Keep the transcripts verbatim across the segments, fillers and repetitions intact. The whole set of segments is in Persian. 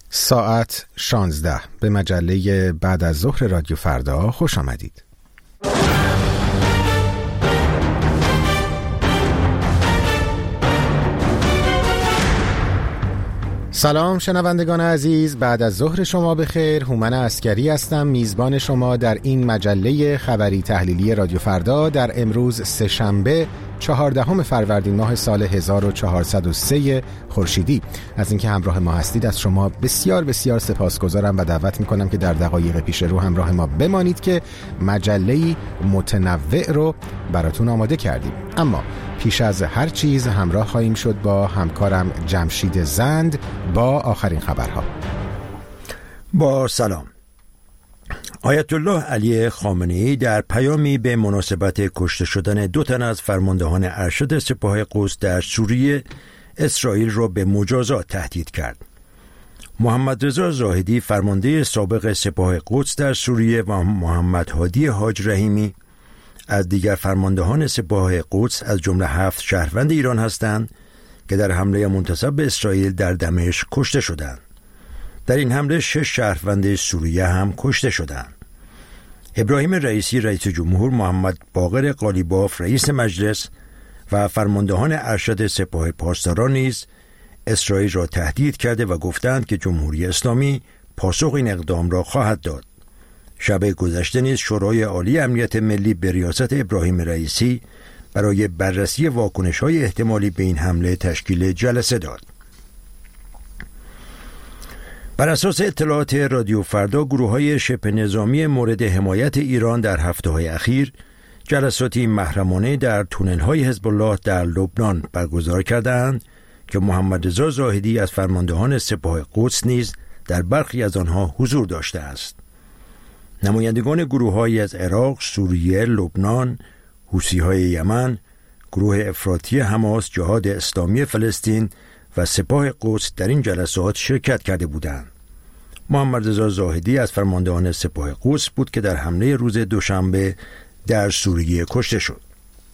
ساعت شانزده به مجله بعد از ظهر رادیو فردا خوش آمدید. سلام شنوندگان عزیز، بعد از ظهر شما بخیر. هومن عسکری هستم، میزبان شما در این مجله خبری تحلیلی رادیو فردا در امروز سه‌شنبه چهاردهم فروردین ماه سال هزار و چهارصد و سه خورشیدی. از اینکه همراه ما هستید از شما بسیار بسیار سپاسگزارم و دعوت میکنم که در دقایق پیش رو همراه ما بمانید که مجله‌ای متنوع رو براتون آماده کردیم. اما پیش از هر چیز همراه خواهیم شد با همکارم جمشید زند با آخرین خبرها. با سلام. آیت الله علی خامنه‌ای در پیامی به مناسبت کشته شدن دو تن از فرماندهان ارشد سپاه قدس در سوریه، اسرائیل را به مجازات تهدید کرد. محمد رضا زاهدی فرمانده سابق سپاه قدس در سوریه و محمد هادی حاج رحیمی از دیگر فرماندهان سپاه قدس از جمله هفت شهروند ایران هستند که در حمله منتصب به اسرائیل در دمشق کشته شدند. در این حمله شش شهروند سوریه هم کشته شدند. ابراهیم رئیسی رئیس جمهور، محمد باقر قالیباف رئیس مجلس و فرماندهان ارشد سپاه پاسداران نیز اسرائیل را تهدید کرده و گفتند که جمهوری اسلامی پاسخ این اقدام را خواهد داد. شب گذشته نیز شورای عالی امنیت ملی به ریاست ابراهیم رئیسی برای بررسی واکنش‌های احتمالی به این حمله تشکیل جلسه داد. بر اساس اطلاعات رادیو فردا، گروه‌های شبه نظامی مورد حمایت ایران در هفته‌های اخیر جلساتی محرمانه در تونل‌های حزب الله در لبنان برگزار کردند که محمد رضا زاهدی از فرماندهان سپاه قدس نیز در برخی از آنها حضور داشته است. نمایندگان گروه‌هایی از عراق، سوریه، لبنان، حوثی‌های یمن، گروه افراطی حماس، جهاد اسلامی فلسطین و سپاه قدس در این جلسات شرکت کرده بودند. محمد رضا زاهدی از فرماندهان سپاه قدس بود که در حمله روز دوشنبه در سوریه کشته شد.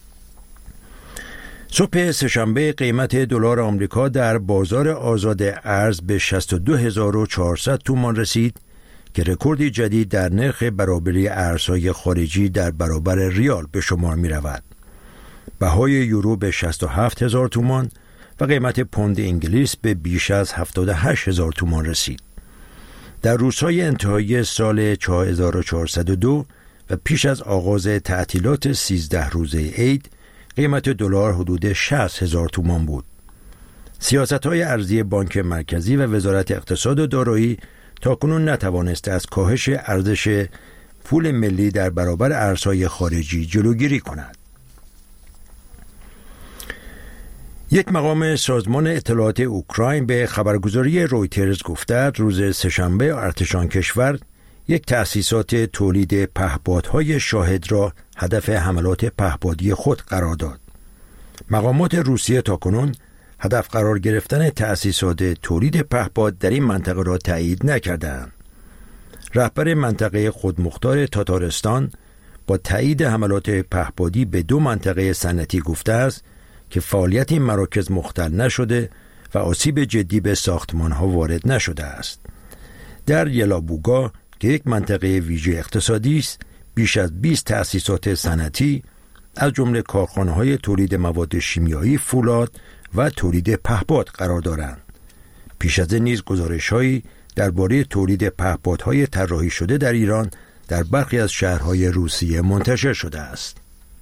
صبح سه‌شنبه قیمت دلار آمریکا در بازار آزاد ارز به شصت و دو هزار و چهارصد تومان رسید که رکوردی جدید در نرخ برابری ارزهای خارجی در برابر ریال به شمار می رود. بهای یورو به شصت و هفت هزار تومان و قیمت پوند انگلیس به بیش از هفتاد و هشت هزار تومان رسید. در روزهای انتهایی سال هزار و چهارصد و دو و پیش از آغاز تعطیلات سیزده روزه عید، قیمت دلار حدود شصت هزار تومان بود. سیاست‌های ارزی بانک مرکزی و وزارت اقتصاد و دارایی تاکنون نتوانسته از کاهش ارزش پول ملی در برابر ارزهای خارجی جلوگیری کند. یک مقام سازمان اطلاعات اوکراین به خبرگزاری رویترز گفته روز سه‌شنبه ارتشان کشور یک تأسیسات تولید پهپادهای شاهد را هدف حملات پهپادی خود قرار داد. مقامات روسیه تاکنون هدف قرار گرفتن تأسیسات تولید پهپاد در این منطقه را تایید نکردند. رهبر منطقه خودمختار تاتارستان با تایید حملات پهپادی به دو منطقه صنعتی گفته است که فعالیت این مراکز مختل نشده و آسیب جدی به ساختمان‌ها وارد نشده است. در یلابوگا که یک منطقه ویژه اقتصادی است، بیش از بیست تأسیسات صنعتی از جمله کارخانه‌های تولید مواد شیمیایی، فولاد و تولید پهپاد قرار دارند. پیش از این نیز گزارش‌هایی درباره تولید پهپادهای طراحی شده در ایران در برخی از شهرهای روسیه منتشر شده است.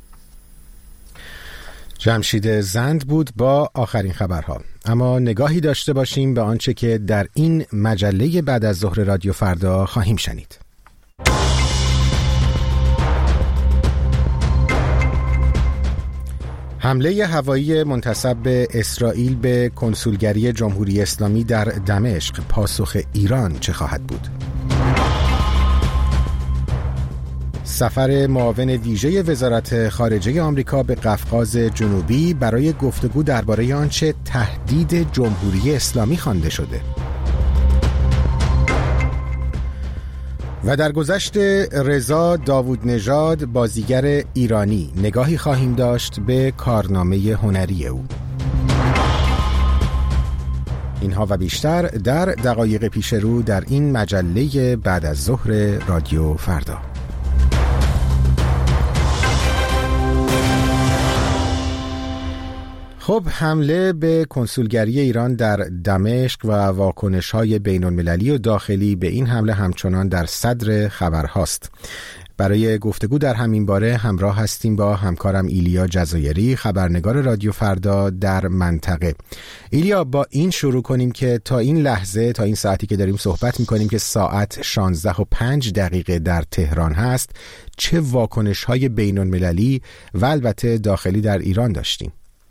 جمشید زند بود با آخرین خبرها. اما نگاهی داشته باشیم به آنچه که در این مجله بعد از ظهر رادیو فردا خواهیم شنید. حمله هوایی منتسب به اسرائیل به کنسولگری جمهوری اسلامی در دمشق، پاسخ ایران چه خواهد بود؟ سفر معاون ویژه وزارت خارجه آمریکا به قفقاز جنوبی برای گفتگو درباره آنچه تهدید جمهوری اسلامی خوانده شده. و در گذشت رضا داوود نژاد بازیگر ایرانی نگاهی خواهیم داشت به کارنامه هنری او. اینها و بیشتر در دقایق پیش رو در این مجله بعد از ظهر رادیو فردا. خب، حمله به کنسولگری ایران در دمشق و واکنش‌های بین‌المللی و داخلی به این حمله همچنان در صدر خبرهاست. برای گفتگو در همین باره همراه هستیم با همکارم ایلیا جزایری، خبرنگار رادیو فردا در منطقه. ایلیا، با این شروع کنیم که تا این لحظه، تا این ساعتی که داریم صحبت می‌کنیم که ساعت شانزده و پنج دقیقه در تهران هست، چه واکنش‌های بین‌المللی و البته داخلی در ایران داشتیم؟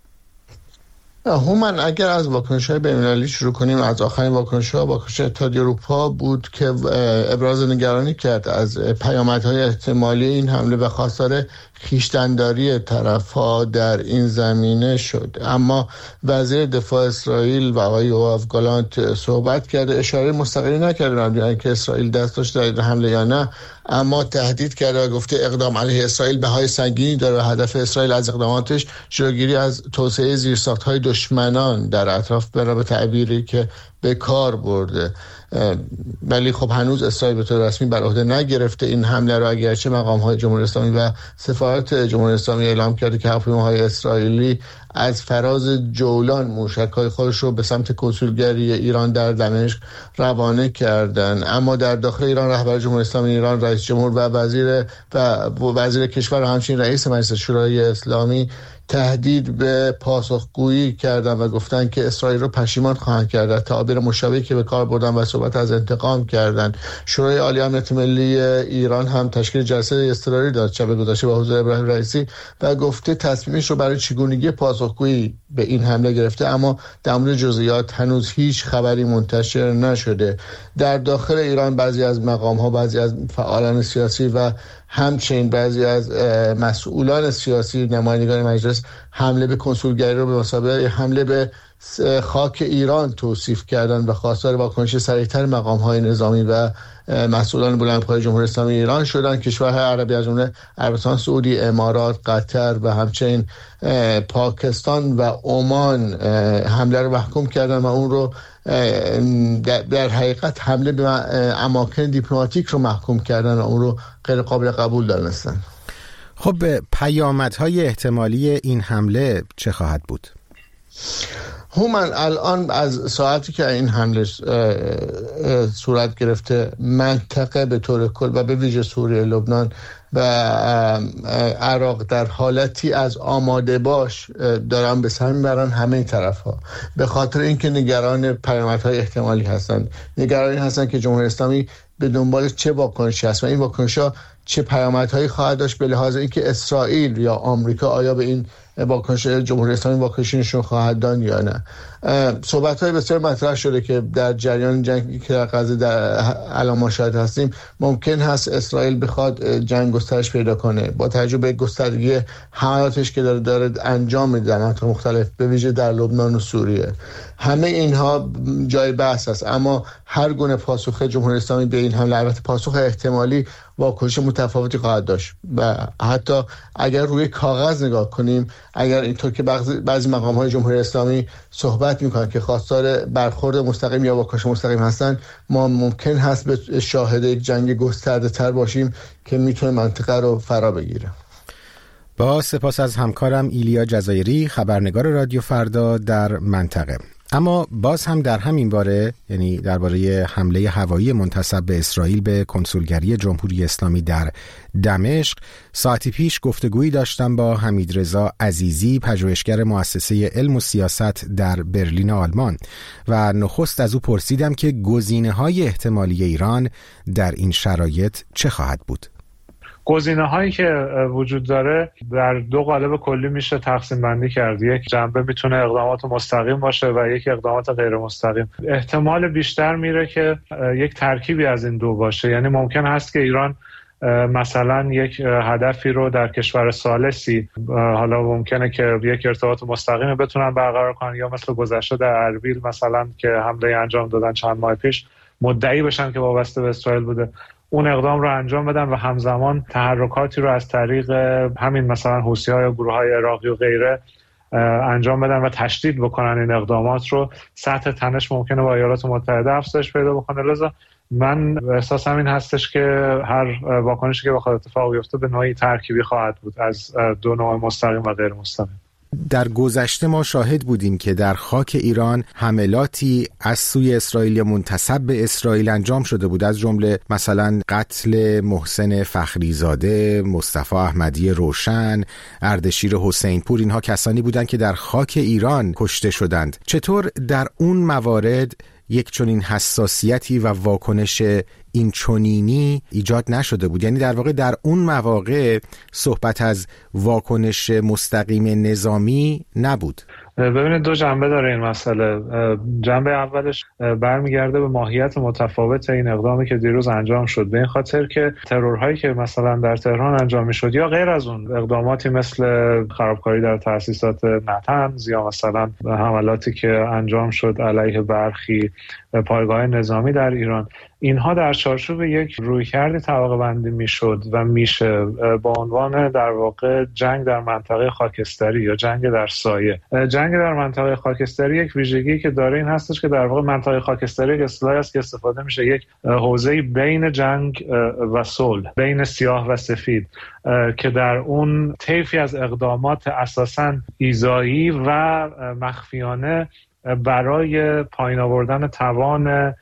هومن، اگر از واکنش‌های بین‌المللی شروع کنیم، از آخرین واکنش‌ها واکنش اتحادیه اروپا بود که ابراز نگرانی کرد از پیامدهای احتمالی این حمله و خواستار خویشتن‌داری طرف‌ها در این زمینه شد. اما وزیر دفاع اسرائیل و آقای یوآف گالانت صحبت کرده، اشاره مستقیمی نکرده مبنی که اسرائیل دست داشته در حمله یا نه، اما تهدید کرده و گفته اقدام علیه اسرائیل بهای سنگینی داره و هدف اسرائیل از اقداماتش جلوگیری از توسعه زیرساخت‌های دشمنان در اطراف برای به تعبیری که به کار برده. ولی خب هنوز اسرائیل به طور رسمی بر عهده نگرفته این حمله را، اگرچه مقام‌های جمهوری اسلامی و سفارت جمهوری اسلامی اعلام کرده که هواپیماهای اسرائیلی از فراز جولان موشک‌های خودش رو به سمت کنسولگری ایران در دمشق روانه کردن. اما در داخل ایران رهبر جمهوری اسلامی ایران، رئیس جمهور و وزیر و وزیر کشور و همچنین رئیس مجلس شورای اسلامی تهدید به پاسخگویی کردن و گفتن که اسرائیل رو پشیمان خواهند کرد. تعابیر مشابهی که به کار بردن و صحبت از انتقام کردن. شورای عالی امنیت ملی ایران هم تشکیل جلسه اضطراری داد شب گذشته با حضور ابراهیم رئیسی و گفته تصمیمش رو برای چگونگی پاسخگویی به این حمله گرفته، اما در مورد جزئیات هنوز هیچ خبری منتشر نشده. در داخل ایران بعضی از مقام‌ها، بعضی از فعالان سیاسی و همچنین بعضی از مسئولان سیاسی، نمایندگان مجلس، حمله به کنسولگری رو به مثابه حمله به خاک ایران توصیف کردن و خواستار واکنش سریعتر مقام‌های نظامی و مسئولان بلندپایه جمهوری اسلامی ایران شدن. کشورهای عربی از جمله عربستان سعودی، امارات، قطر و همچنین پاکستان و عمان حمله رو محکوم کردن و اون رو در حقیقت حمله به اماکن دیپلماتیک رو محکوم کردن و اون رو غیر قابل قبول دانستن. خب، پیامدهای احتمالی این حمله چه خواهد بود؟ هومن، الان از ساعتی که این حمله صورت گرفته، منطقه به طور کل و به ویژه سوریه، لبنان و عراق در حالتی از آماده باش دارن به سر میبرن همه طرف ها، به خاطر اینکه نگران پیامدهای احتمالی هستن. نگرانی هستن که جمهوری اسلامی به دنبال چه واکنشی هست و این واکنش‌ها چه پیامدهایی خواهد داشت، به لحاظ اینکه اسرائیل یا آمریکا آیا به این واکنش جمهوری اسلامی واکنشی نشون خواهد داد یا نه. صحبت‌های بسیار مطرح شده که در جریان جنگی که در غزه در الان ما شاهد هستیم، ممکن هست اسرائیل بخواد جنگ گسترش پیدا کنه با توجه به گستردگی حملاتش که داره داره انجام میده در مناطق مختلف، به ویژه در لبنان و سوریه. همه اینها جای بحث است، اما هر گونه پاسخ جمهوری اسلامی به این حمله، البته پاسخ احتمالی، واکنش متفاوتی خواهد داشت و حتی اگر روی کاغذ نگاه کنیم، اگر اینطور که بعضی مقام‌های جمهوری اسلامی صحبت میکنن که خواستار برخورد مستقیم یا واکنش مستقیم هستن، ما ممکن هست به شاهد یک جنگ گسترده تر باشیم که میتونه منطقه رو فرا بگیره. با سپاس از همکارم ایلیا جزایری، خبرنگار رادیو فردا در منطقه. اما باز هم در همین باره، یعنی درباره حمله هوایی منتسب به اسرائیل به کنسولگری جمهوری اسلامی در دمشق، ساعتی پیش گفتگویی داشتم با حمیدرضا عزیزی، پژوهشگر مؤسسه علم و سیاست در برلین آلمان، و نخست از او پرسیدم که گزینه‌های احتمالی ایران در این شرایط چه خواهد بود. گزینه هایی که وجود داره در دو قالب کلی میشه تقسیم بندی کرد. یک جنبه میتونه اقدامات مستقیم باشه و یک اقدامات غیر مستقیم. احتمال بیشتر میره که یک ترکیبی از این دو باشه، یعنی ممکن هست که ایران مثلا یک هدفی رو در کشور ثالثی، حالا ممکنه که یک ارتباط مستقیم بتونن برقرار کنن، یا مثل گذشته در اربیل مثلا که حمله انجام دادن چند ماه پیش، مدعی بشن که وابسته به اسرائیل بوده، اون اقدام رو انجام بدن و همزمان تحرکاتی رو از طریق همین مثلا حوثی‌ها یا گروه‌های عراقی و غیره انجام بدن و تشدید بکنن این اقدامات رو، سطح تنش ممکنه با ایالات متحده افزایش پیدا بکنه. لذا من احساسم این هستش که هر واکنشی که بخواد اتفاق بیفته به نوعی ترکیبی خواهد بود از دو نوع مستقیم و غیر مستقیم. در گذشته ما شاهد بودیم که در خاک ایران حملاتی از سوی اسرائیل منتسب به اسرائیل انجام شده بود، از جمله مثلا قتل محسن فخریزاده، مصطفی احمدی روشن، اردشیر حسین پور. اینها کسانی بودند که در خاک ایران کشته شدند. چطور در اون موارد یک چنین حساسیتی و واکنش این چنینی ایجاد نشده بود؟ یعنی در واقع در اون مواقع صحبت از واکنش مستقیم نظامی نبود. ببینید دو جنبه داره این مسئله. جنبه اولش برمیگرده به ماهیت متفاوت این اقدامی که دیروز انجام شد، به این خاطر که ترورهایی که مثلا در تهران انجام میشد یا غیر از اون اقداماتی مثل خرابکاری در تأسیسات نطنز یا مثلا حملاتی که انجام شد علیه برخی پایگاه نظامی در ایران، اینها در چارچوب یک رویکردی طبقه بندی میشد و میشه با عنوان در واقع جنگ در منطقه خاکستری یا جنگ در سایه. جنگ در منطقه خاکستری یک ویژگی که داره این هستش که در واقع منطقه خاکستری یک اصطلاحی است که استفاده میشه یک حوزه بین جنگ و صلح، بین سیاه و سفید، که در اون طیفی از اقدامات اساساً ایذایی و مخفیانه برای پایین آوردن توان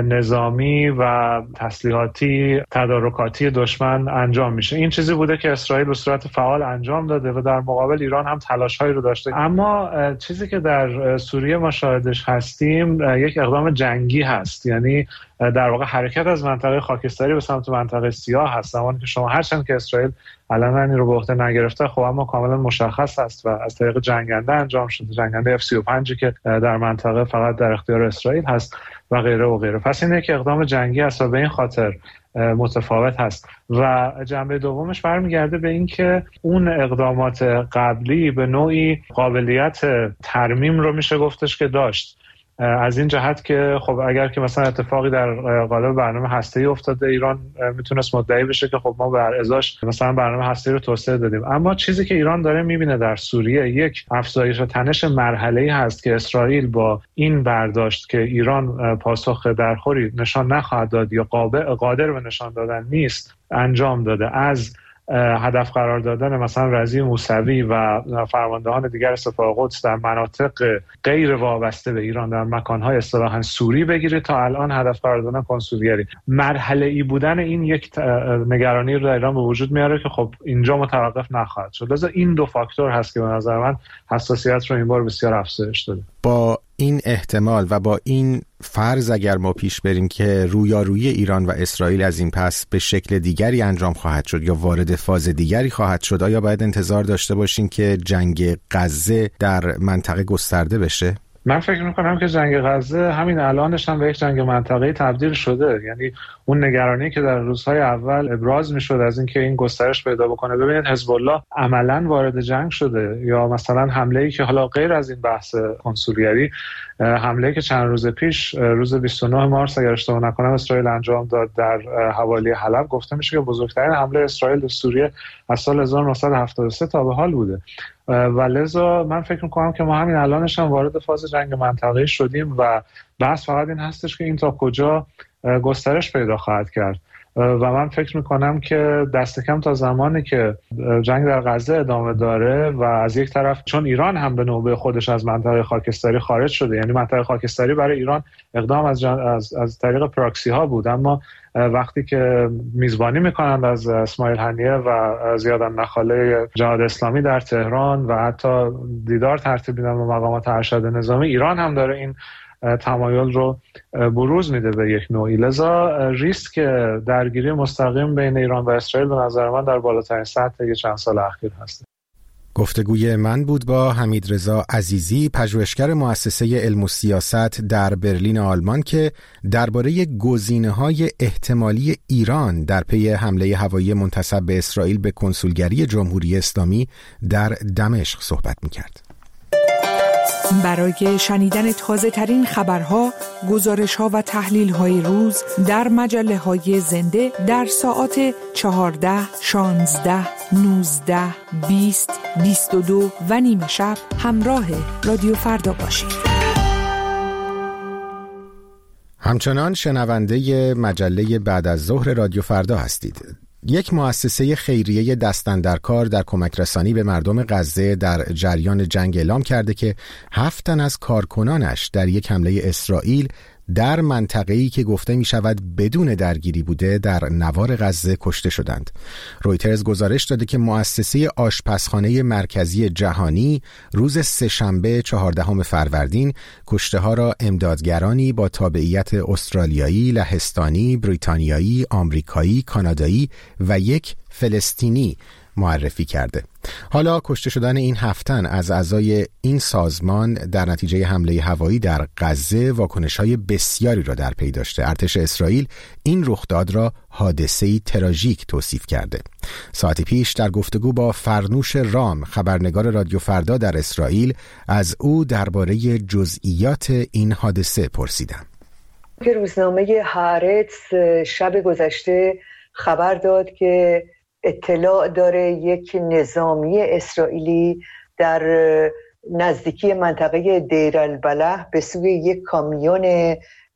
نظامی و تسلیحاتی تدارکاتی دشمن انجام میشه. این چیزی بوده که اسرائیل به صورت فعال انجام داده و در مقابل ایران هم تلاش‌هایی رو داشته. اما چیزی که در سوریه ما شاهدش هستیم یک اقدام جنگی هست، یعنی در واقع حرکت از منطقه خاکستری به سمت منطقه سیاه هست. زمانی که شما هرچند که اسرائیل علنا این رو به عهده نگرفته، خب اما کاملا مشخص است و از طریق جنگنده انجام شده، جنگنده اف سی و پنج که در منطقه فقط در اختیار اسرائیل هست و غیره و غیره. پس این یک اقدام جنگی است و به این خاطر متفاوت هست. و جنبه دومش برمیگرده به این که اون اقدامات قبلی به نوعی قابلیت ترمیم رو میشه گفتش که داشت، از این جهت که خب اگر که مثلا اتفاقی در قالب برنامه هسته‌ای افتاده، ایران میتونست مدعی بشه که خب ما بر ازاش مثلا برنامه هسته‌ای رو توسعه دادیم. اما چیزی که ایران داره میبینه در سوریه یک افزایش تنش مرحله‌ای هست که اسرائیل با این برداشت که ایران پاسخ درخوری نشان نخواهد داد یا قادر به نشان دادن نیست انجام داده، از هدف قرار دادن مثلا رضی موسوی و فرماندهان دیگر سپاه قدس در مناطق غیر وابسته به ایران در مکان‌های اصطلاحاً سوری بگیره تا الان هدف قرار دادن کنسولگری. مرحله‌ای بودن این یک نگرانی رو در ایران به وجود میاره که خب اینجا متوقف نخواهد شد. لذا این دو فاکتور هست که به نظر من حساسیت رو این بار بسیار افزایش داده. با این احتمال و با این فرض اگر ما پیش بریم که رویارویی ایران و اسرائیل از این پس به شکل دیگری انجام خواهد شد یا وارد فاز دیگری خواهد شد، آیا باید انتظار داشته باشیم که جنگ غزه در منطقه گسترده بشه؟ من فکر میکنم که جنگ غزه همین الانش هم به یک جنگ منطقه‌ای تبدیل شده. یعنی اون نگرانی که در روزهای اول ابراز میشد از اینکه این گسترش پیدا بکنه، ببینید حزب الله عملاً وارد جنگ شده، یا مثلا حمله‌ای که حالا غیر از این بحث کنسولگری، حمله‌ای که چند روز پیش روز بیست و نه مارس اگر اشتباه نکنم اسرائیل انجام داد در حوالی حلب، گفته میشه که بزرگترین حمله اسرائیل به سوریه از سال هزار و نهصد و هفتاد و سه تا به حال بوده. و لذا من فکر میکنم که ما همین الانش هم وارد فاز جنگ منطقه‌ای شدیم و بحث فقط این هستش که این تا کجا گسترش پیدا خواهد کرد. و من فکر میکنم که دست کم تا زمانی که جنگ در غزه ادامه داره و از یک طرف چون ایران هم به نوبه خودش از منطقه خاکستری خارج شده، یعنی منطقه خاکستری برای ایران اقدام از, از, از طریق پراکسی ها بود، اما وقتی که میزبانی میکنند از اسماعیل هنیه و زیاد نخاله جهاد اسلامی در تهران و حتی دیدار ترتیب میدن با مقامات ارشد نظامی، ایران هم داره این تمایل رو بروز میده به یک نوعی. لذا ریسک درگیری مستقیم بین ایران و اسرائیل به نظر من در بالاترین سطح چند سال اخیر هست. گفتگوی من بود با حمیدرضا عزیزی، پژوهشگر مؤسسه علم و سیاست در برلین آلمان، که درباره گزینه‌های احتمالی ایران در پی حمله هوایی منتسب به اسرائیل به کنسولگری جمهوری اسلامی در دمشق صحبت می‌کرد. برای شنیدن تازه ترین خبرها، گزارش ها و تحلیل های روز در مجله های زنده در ساعت چهارده، شانزده، نوزده، بیست، بیست و دو و نیمه شب همراه رادیو فردا باشید. همچنان شنونده مجله بعد از ظهر رادیو فردا هستید. یک مؤسسه خیریه دست‌اندرکار در کمک رسانی به مردم غزه در جریان جنگ اعلام کرده که هفت تن از کارکنانش در یک حمله اسرائیل در منطقه‌ای که گفته می شود بدون درگیری بوده در نوار غزه کشته شدند. رویترز گزارش داده که مؤسسه آشپزخانه مرکزی جهانی روز سه‌شنبه چهاردهم فروردین کشته ها را امدادگرانی با تابعیت استرالیایی، لهستانی، بریتانیایی، آمریکایی، کانادایی و یک فلسطینی معرفی کرده. حالا کشته شدن این هفتن از اعضای این سازمان در نتیجه حمله هوایی در غزه واکنش‌های بسیاری را در پی داشته. ارتش اسرائیل این رخداد را حادثه‌ای تراژیک توصیف کرده. ساعتی پیش در گفتگو با فرنوش رام، خبرنگار رادیو فردا در اسرائیل، از او درباره جزئیات این حادثه پرسیدم. روزنامه هارتز شب گذشته خبر داد که اطلاع داره یک نظامی اسرائیلی در نزدیکی منطقه دیر البلح به سوی یک کامیون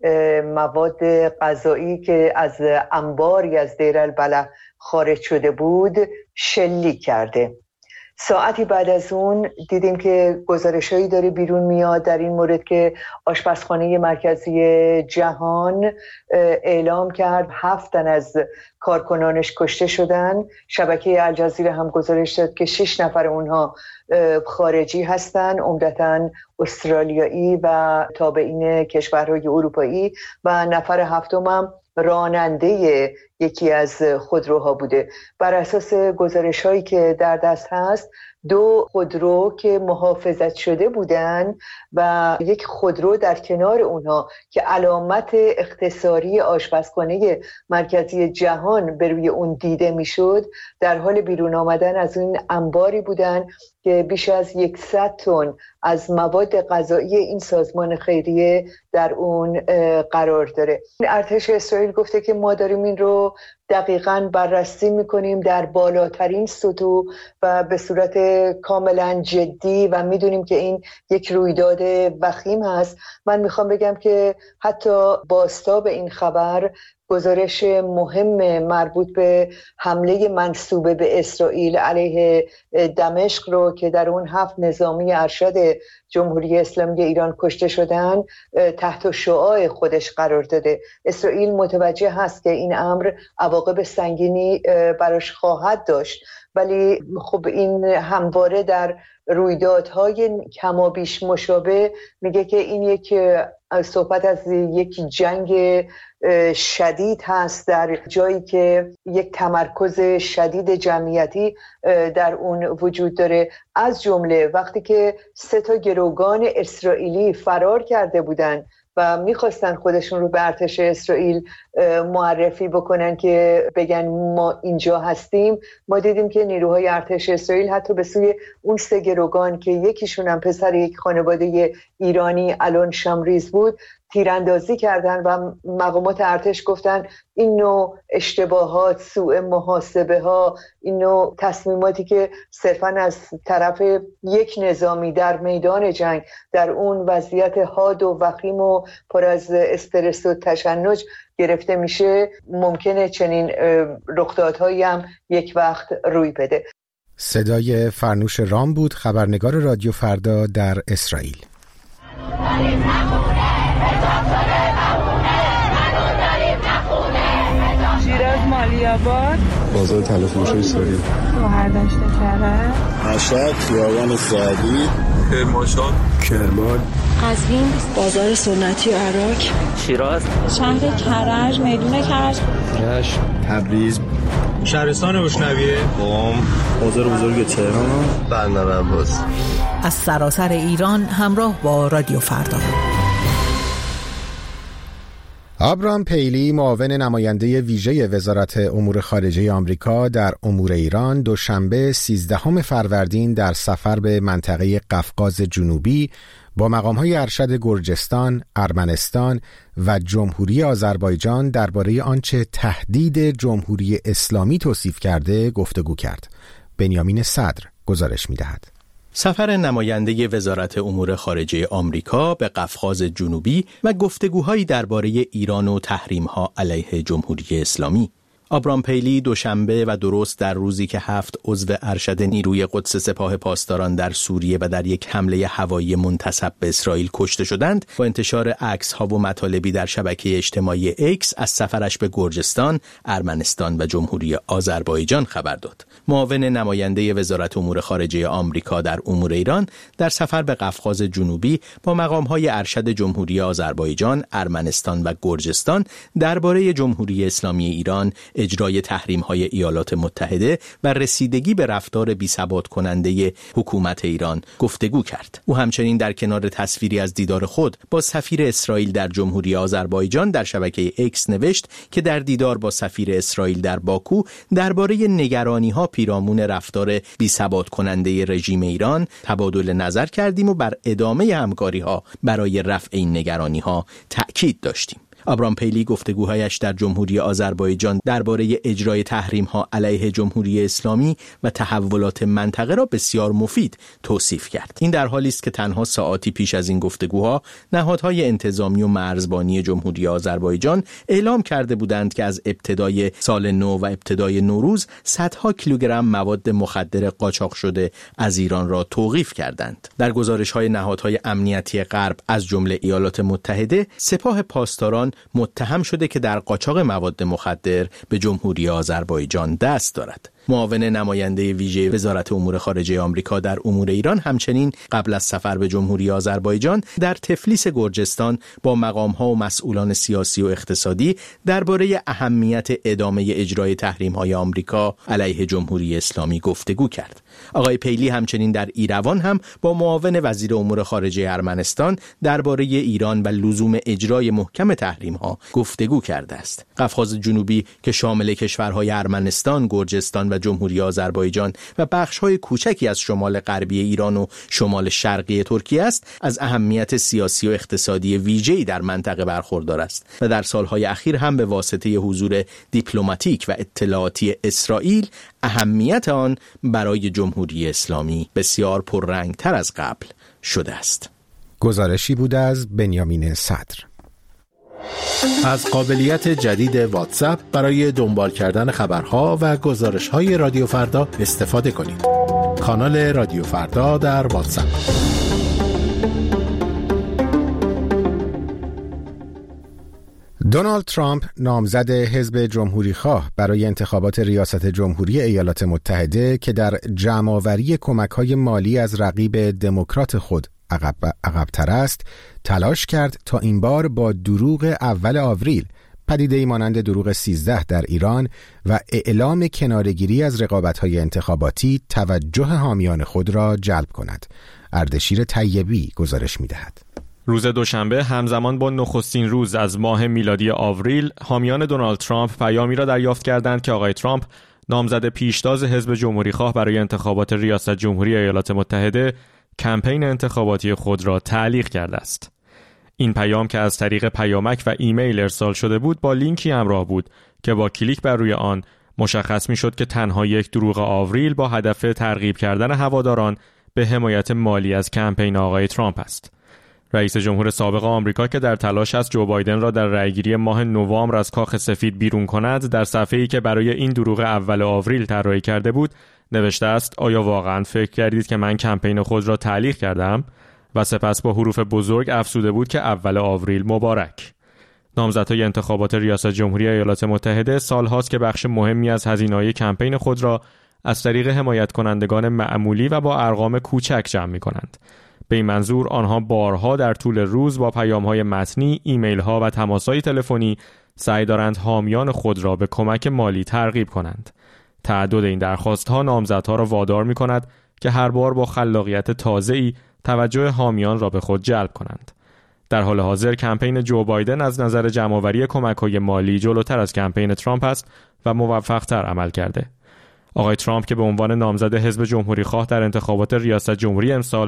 مواد غذایی که از انباری از دیر البلح خارج شده بود شلیک کرده. ساعتی بعد از اون دیدیم که گزارش‌هایی داره بیرون میاد در این مورد که آشپزخانه مرکزی جهان اعلام کرد هفت تن از کارکنانش کشته شدن. شبکه الجزیره هم گزارش داد که شش نفر اونها خارجی هستن، عمدتاً استرالیایی و تابعین کشورهای اروپایی، و نفر هفتم هم راننده یکی از خودروها بوده. بر اساس گزارش هایی که در دست هست، دو خودرو که محافظت شده بودن و یک خودرو در کنار اونها که علامت اختصاری آشپزخانه مرکزی جهان بر روی اون دیده میشد، در حال بیرون آمدن از این انباری بودن که بیش از صد تن از مواد غذایی این سازمان خیریه در اون قرار داره. ارتش اسرائیل گفته که ما داریم این رو دقیقاً بررسی میکنیم در بالاترین سطوح و به صورت کاملا جدی و میدونیم که این یک رویداد وخیم هست. من میخوام بگم که حتی بازتاب این خبر گزارش مهم مربوط به حمله منسوبه به اسرائیل علیه دمشق رو که در اون هفت نظامی ارشد جمهوری اسلامی ایران کشته شدن تحت شعاع خودش قرار داده. اسرائیل متوجه هست که این امر عواقب سنگینی براش خواهد داشت، ولی خب این همواره در رویدادهای کمابیش مشابه میگه که این یک صحبت از یک جنگ شدید هست در جایی که یک تمرکز شدید جمعیتی در اون وجود داره. از جمله وقتی که سه تا گروگان اسرائیلی فرار کرده بودن و میخواستن خودشون رو به ارتش اسرائیل معرفی بکنن که بگن ما اینجا هستیم، ما دیدیم که نیروهای ارتش اسرائیل حتی به سوی اون سه گروگان که یکیشون هم پسر یک خانواده ایرانی الان شمریز بود تیراندازی کردن و مقامات ارتش گفتن این نوع اشتباهات، سوء محاسبه ها، این نوع تصمیماتی که صرفاً از طرف یک نظامی در میدان جنگ در اون وضعیت حاد و وخیم و پر از استرس و تشنج گرفته میشه، ممکنه چنین رخدادهایی هم یک وقت روی بده. صدای فرنوش رام بود، خبرنگار رادیو فردا در اسرائیل. شیراز مالی‌آباد، بازار تلفروش اسرائیل، شهردشت کرج، مشهد، خیابان سعدی، کرمانشاه، کرمان، قزوین، بازار سنتی عراق، شیراز، شهر کرج، میدون کرج، رشت، تبریز، شهرستان بوشنویه، قم، بازار بزرگ تهران، بندر عباس. از سراسر ایران همراه با رادیو فردا. آبرام پیلی، معاون نماینده ویژه وزارت امور خارجه آمریکا در امور ایران، دوشنبه سیزدهم فروردین در سفر به منطقه قفقاز جنوبی با مقام‌های ارشد گرجستان، ارمنستان و جمهوری آذربایجان درباره آنچه تهدید جمهوری اسلامی توصیف کرده گفتگو کرد. بنیامین صدر گزارش می‌دهد. سفر نماینده وزارت امور خارجه آمریکا به قفقاز جنوبی و گفتگوهایی درباره ایران و تحریم‌ها علیه جمهوری اسلامی. آبرام پیلی دوشنبه و درست در روزی که هفت عضو ارشد نیروی قدس سپاه پاسداران در سوریه و در یک حمله هوایی منتسب به اسرائیل کشته شدند، با انتشار عکس‌ها و مطالبی در شبکه اجتماعی ایکس از سفرش به گرجستان، ارمنستان و جمهوری آذربایجان خبر داد. معاون نماینده وزارت امور خارجه آمریکا در امور ایران در سفر به قفقاز جنوبی با مقام‌های ارشد جمهوری آذربایجان، ارمنستان و گرجستان درباره جمهوری اسلامی ایران، اجرای تحریم‌های ایالات متحده و رسیدگی به رفتار بی‌ثبات کننده حکومت ایران گفتگو کرد. او همچنین در کنار تصویری از دیدار خود با سفیر اسرائیل در جمهوری آذربایجان در شبکه ایکس نوشت که در دیدار با سفیر اسرائیل در باکو درباره نگرانی‌ها پیرامون رفتار بی‌ثبات کننده رژیم ایران تبادل نظر کردیم و بر ادامه همکاری‌ها برای رفع این نگرانی‌ها تأکید داشتیم. آبرام پیلی گفتگوهایش در جمهوری آذربایجان درباره اجرای تحریم‌ها علیه جمهوری اسلامی و تحولات منطقه را بسیار مفید توصیف کرد. این در حالی است که تنها ساعاتی پیش از این گفتگوها نهادهای انتظامی و مرزبانی جمهوری آذربایجان اعلام کرده بودند که از ابتدای سال نو و ابتدای نوروز صدها کیلوگرم مواد مخدر قاچاق شده از ایران را توقیف کردند. در گزارش‌های نهادهای امنیتی غرب از جمله ایالات متحده، سپاه پاسداران متهم شده که در قاچاق مواد مخدر به جمهوری آذربایجان دست دارد. معاون نماینده ویژه وزارت امور خارجه آمریکا در امور ایران همچنین قبل از سفر به جمهوری آذربایجان در تفلیس گرجستان با مقام‌ها و مسئولان سیاسی و اقتصادی درباره اهمیت ادامه اجرای تحریم‌های آمریکا علیه جمهوری اسلامی گفتگو کرد. آقای پیلی همچنین در ایروان هم با معاون وزیر امور خارجه ارمنستان درباره ایران و لزوم اجرای محکم تحریم‌ها گفتگو کرده است. قفقاز جنوبی که شامل کشورهای ارمنستان، گرجستان و جمهوری آذربایجان و بخش‌های کوچکی از شمال غربی ایران و شمال شرقی ترکیه است، از اهمیت سیاسی و اقتصادی ویژه‌ای در منطقه برخوردار است و در سالهای اخیر هم به واسطه حضور دیپلماتیک و اطلاعاتی اسرائیل اهمیت آن برای جمهوری اسلامی بسیار پررنگ‌تر از قبل شده است. گزارشی بود از بنیامین صدر. از قابلیت جدید واتساپ برای دنبال کردن خبرها و گزارش‌های رادیو فردا استفاده کنید. کانال رادیو فردا در واتساپ. دونالد ترامپ نامزد حزب جمهوریخواه برای انتخابات ریاست جمهوری ایالات متحده که در جمع‌آوری کمک‌های مالی از رقیب دموکرات خود عقب عقب‌تر است، تلاش کرد تا این بار با دروغ اول آوریل، پدیده‌ای مانند دروغ سیزده در ایران و اعلام کناره‌گیری از رقابت‌های انتخاباتی توجه حامیان خود را جلب کند. اردشیر طیبی گزارش می‌دهد. روز دوشنبه همزمان با نخستین روز از ماه میلادی آوریل، حامیان دونالد ترامپ پیامی را دریافت کردند که آقای ترامپ نامزد پیشتاز حزب جمهوریخواه برای انتخابات ریاست جمهوری ایالات متحده کمپین انتخاباتی خود را تعلیق کرده است. این پیام که از طریق پیامک و ایمیل ارسال شده بود با لینکی همراه بود که با کلیک بر روی آن مشخص می شد که تنها یک دروغ آوریل با هدف ترغیب کردن هواداران به حمایت مالی از کمپین آقای ترامپ است. رئیس جمهور سابق آمریکا که در تلاش است جو بایدن را در رأیگیری ماه نوامبر از کاخ سفید بیرون کند، در صفحه‌ای که برای این دروغ اول آوریل طراحی کرده بود نوشته است: آیا واقعاً فکر کردید که من کمپین خود را تعلیق کردم؟ و سپس با حروف بزرگ افزوده بود که اول آوریل مبارک. نامزدهای انتخابات ریاست جمهوری ایالات متحده سالهاست که بخش مهمی از هزینه‌های کمپین خود را از طریق حمایت کنندگان معمولی و با ارقام کوچک جمع می‌کنند. به این منظور آنها بارها در طول روز با پیام‌های متنی، ایمیل‌ها و تماس‌های تلفنی سعی دارند حامیان خود را به کمک مالی ترغیب کنند. تعدد این درخواست‌ها نامزدها را وادار می‌کند که هر بار با خلاقیت تازه‌ای توجه حامیان را به خود جلب کنند. در حال حاضر کمپین جو بایدن از نظر جمع‌آوری کمک‌های مالی جلوتر از کمپین ترامپ است و موفق‌تر عمل کرده. آقای ترامپ که به عنوان نامزد حزب جمهوریخواه در انتخابات ریاست جمهوری امسال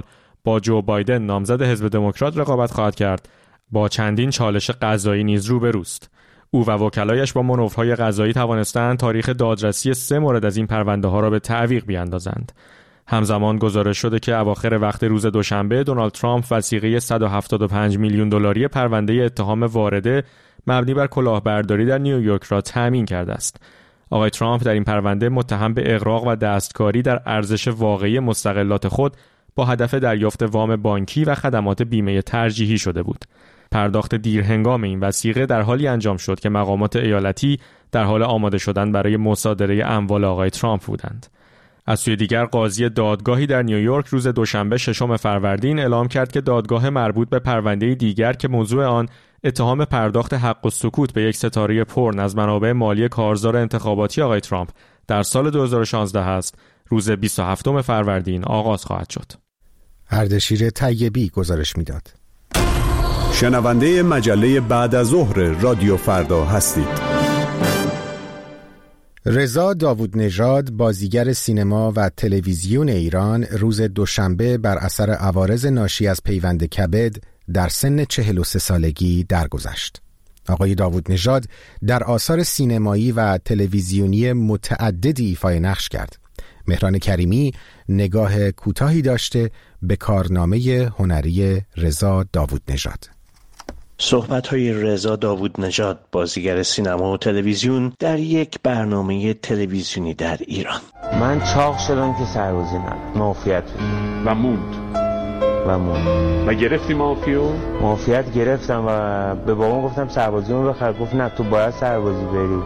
با جو بایدن نامزد حزب دموکرات رقابت خواهد کرد، با چندین چالش قضایی نیز روبروست. او و وکلایش با منوفهای قضایی توانستند تاریخ دادرسی سه مورد از این پرونده ها را به تعویق بیاندازند. همزمان گزارش شده که اواخر وقت روز دوشنبه دونالد ترامپ وثیقه صد و هفتاد و پنج میلیون دلاری پرونده اتهام وارده مبنی بر کلاهبرداری در نیویورک را تامین کرده است. آقای ترامپ در این پرونده متهم به اغراق و دستکاری در ارزش واقعی مستغلات خود با هدف دریافت وام بانکی و خدمات بیمه ترجیحی شده بود. پرداخت دیرهنگام این وثیقه در حالی انجام شد که مقامات ایالتی در حال آماده شدن برای مصادره اموال آقای ترامپ بودند. از سوی دیگر قاضی دادگاهی در نیویورک روز دوشنبه ششم فروردین اعلام کرد که دادگاه مربوط به پرونده دیگر که موضوع آن اتهام پرداخت حق السکوت به یک ستاره پورن از منابع مالی کارزار انتخاباتی آقای ترامپ در سال دو هزار و شانزده است، روز بیست و هفتم فروردین آغاز خواهد شد. اردشیر طیبی گزارش میداد. شنونده مجله بعد از ظهر رادیو فردا هستید. رضا داوودنژاد بازیگر سینما و تلویزیون ایران روز دوشنبه بر اثر عوارض ناشی از پیوند کبد در سن چهل و سه سالگی درگذشت. آقای داوودنژاد در آثار سینمایی و تلویزیونی متعددی ایفای نقش کرد. مهران کریمی نگاه کوتاهی داشته به کارنامه هنری رضا داوودنژاد. صحبت‌های رضا داوودنژاد بازیگر سینما و تلویزیون در یک برنامه تلویزیونی در ایران. من چاق شدم که سربازی ندارم، معافیت و موند و موند و گرفتی معافیو؟ معافیت گرفتم و به بابام گفتم سربازیمو بخر، گفت نه تو باید سربازی بری.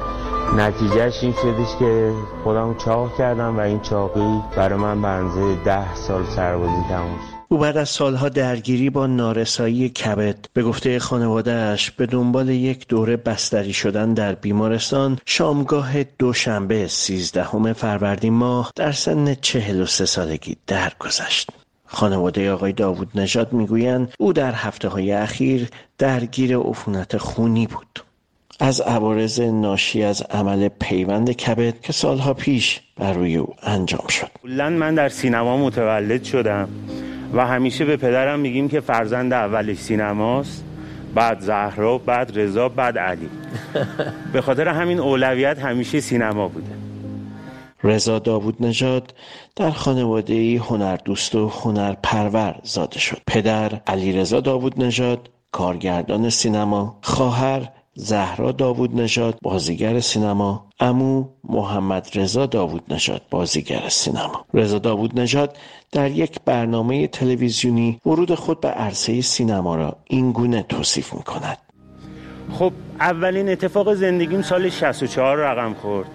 نتیجهش این شدش که خودم چاق کردم و این چاقی برای من به اندازه ده سال سربازی تموم شد. او بعد از سالها درگیری با نارسایی کبد به گفته خانواده‌اش به دنبال یک دوره بستری شدن در بیمارستان شامگاه دوشنبه سیزدهم فروردین ماه در سن چهل و سه سالگی درگذشت. خانواده آقای داوودنژاد میگویند او در هفته‌های اخیر درگیر عفونت خونی بود. از عوارض ناشی از عمل پیوند کبد که سالها پیش بر روی او انجام شد. کلاً من در سینما متولد شدم و همیشه به پدرم میگیم که فرزند اولش سینماست، بعد زهرا، بعد رضا، بعد علی. به خاطر همین اولویت همیشه سینما بوده. رضا داوودنژاد در خانواده‌ای هنردوست و هنرپرور زاده شد. پدر علیرضا داوودنژاد کارگردان سینما، خواهر زهرا داوودنژاد بازیگر سینما، عمو محمد رضا داوودنژاد بازیگر سینما. رضا داوودنژاد در یک برنامه تلویزیونی ورود خود به عرصه سینما را این گونه توصیف می‌کند. خب اولین اتفاق زندگیم سال شصت و چهار رقم خورد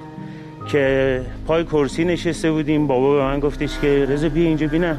که پای کرسی نشسته بودیم، بابا به من گفتش که رضا بیا اینجا ببینم،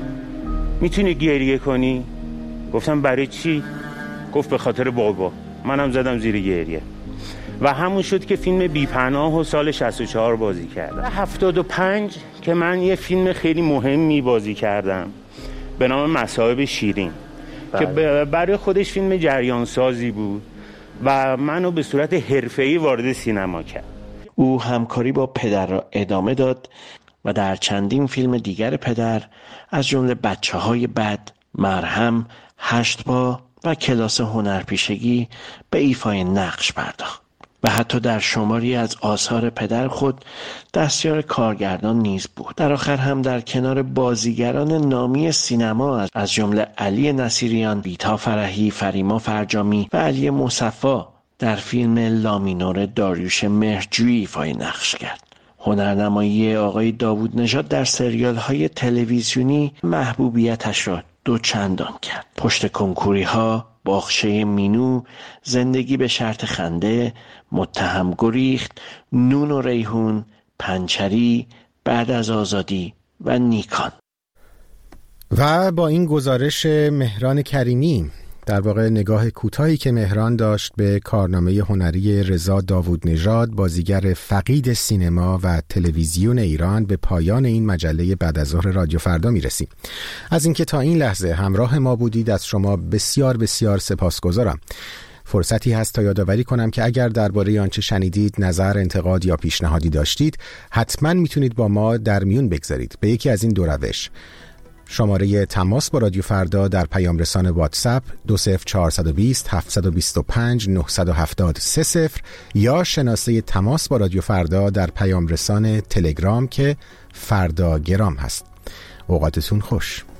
میتونی گریه کنی؟ گفتم برای چی؟ گفت به خاطر بابا. منم زدم زیر گریه و همون شد که فیلم بی‌پناه و سال شصت و چهار بازی کردم. هفتاد و پنج که من یه فیلم خیلی مهمی بازی کردم به نام مصائب شیرین بله. که برای خودش فیلم جریان سازی بود و منو به صورت حرفه‌ای وارد سینما کرد. او همکاری با پدر را ادامه داد و در چندین فیلم دیگر پدر از جمله بچه‌های بد، مرهم، هشت پا و کلاس هنرپیشگی به ایفای نقش پرداخت و حتی در شماری از آثار پدر خود دستیار کارگردان نیز بود. در آخر هم در کنار بازیگران نامی سینما از جمله علی نصیریان، بیتا فرحی، فریما فرجامی و علی مصفی در فیلم لامینور داریوش مهرجویی ایفای نقش کرد. هنرنمایی آقای داوودنژاد در سریال‌های تلویزیونی محبوبیتش را دو چندان کرد. پشت کنکوری ها، باغچه مینو، زندگی به شرط خنده، متهم گریخت، نون و ریحون، پنچری، بعد از آزادی و نیکان. و با این گزارش مهران کریمی، در واقع نگاه کوتاهی که مهران داشت به کارنامه هنری رضا داوودنژاد بازیگر فقید سینما و تلویزیون ایران، به پایان این مجله بعد از ظهر رادیو فردا میرسیم. از اینکه تا این لحظه همراه ما بودید از شما بسیار بسیار سپاسگزارم. فرصتی هست تا یادآوری کنم که اگر درباره آنچه شنیدید نظر، انتقاد یا پیشنهادی داشتید، حتما میتونید با ما در میون بگذارید به یکی از این دو روش: شماره تماس با رادیو فردا در پیام رسان واتساپ دو صفر چهار دو صفر هفت دو پنج نه هفت سه صفر یا شناسه تماس با رادیو فردا در پیام رسان تلگرام که فردا گرام هست. اوقاتتون خوش.